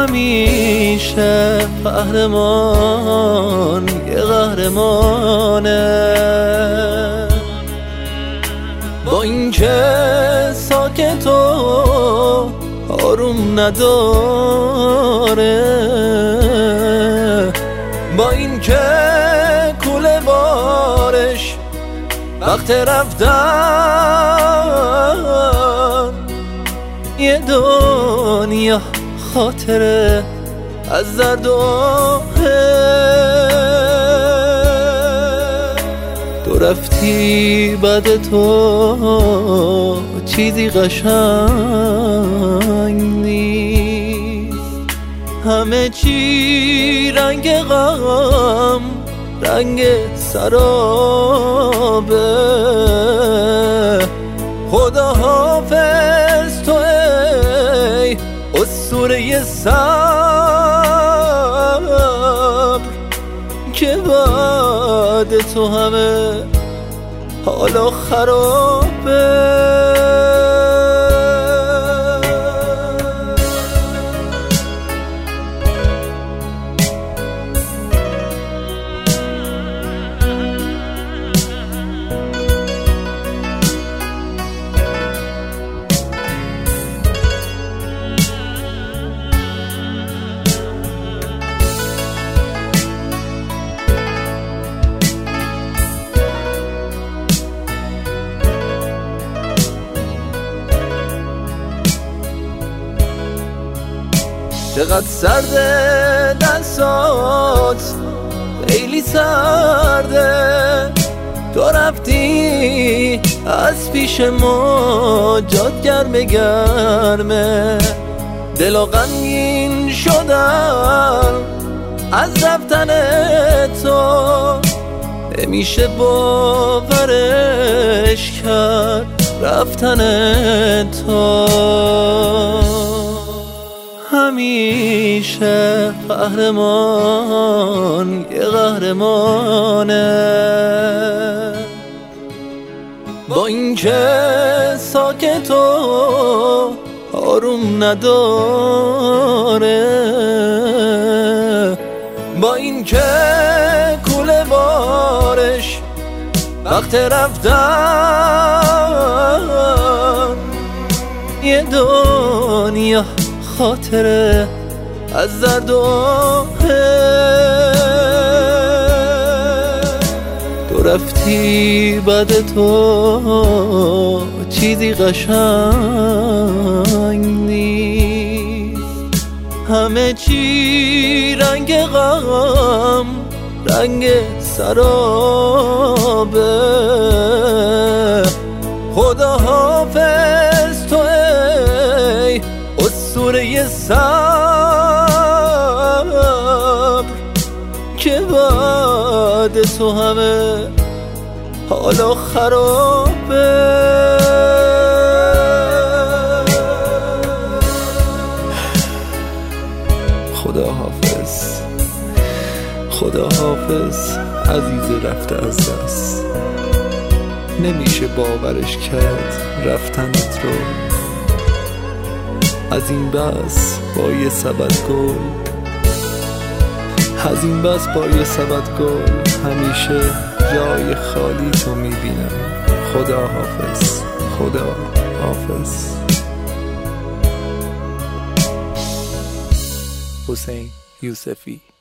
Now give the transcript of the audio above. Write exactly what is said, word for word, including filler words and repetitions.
همیشه قهرمان یه قهرمانه، با اینکه ساکت و آروم نداره، با اینکه کوله بارش وقت رفتن، یه دنیا خاطره از درد و تو رفتی بعد تو چیزی قشنگ نیست، همه چی رنگ غم رنگ سرابه. خدا حافظ تو ای اسطوره صبر، که بعد تو همه حالا خرابه. چقدر سرده دستات، خیلی سرده، تو رفتی از پیش ما جات گرمه گرمه، دل و غمگین شدن از رفتن تو، نمیشه باورش کرد رفتن تو. همیشه قهرمان یه قهرمانه، با اینکه ساکت و آروم نداره، با اینکه کوله بارش وقت رفتن، یه دنیا خاطره از درد و تو رفتی بعد تو چیزی قشنگ نیست، همه چی رنگ غم رنگ سرابه. خدا حافظ تو ای اسطوره صبر، که بعد تو همه حالا خرابه. خدا حافظ، خدا حافظ عزیز رفته از دست، نمیشه باورش کرد رفتنت رو. از این بس با یه سبد گل، از این بس با یه سبد گل، همیشه جای خالی تو میبینم. خدا حافظ، خدا حافظ. حسین یوسفی.